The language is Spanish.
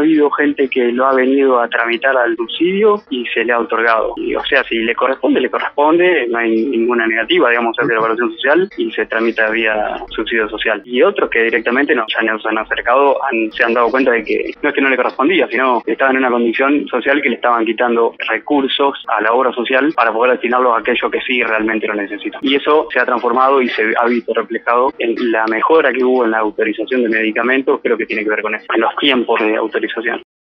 habido gente que lo ha venido a tramitar al subsidio y se le ha otorgado. Y, o sea, si le corresponde, no hay ninguna negativa, digamos, hacer la evaluación social y se tramita vía subsidio social. Y otros que directamente nos han acercado, se han dado cuenta de que no es que no le correspondía, sino que estaba en una condición social que le estaban quitando recursos a la obra social para poder destinarlos a aquellos que sí realmente lo necesitan. Y eso se ha transformado y se ha visto reflejado en la mejora que hubo en la autorización de medicamentos. Creo que tiene que ver con eso, en los tiempos de autorización.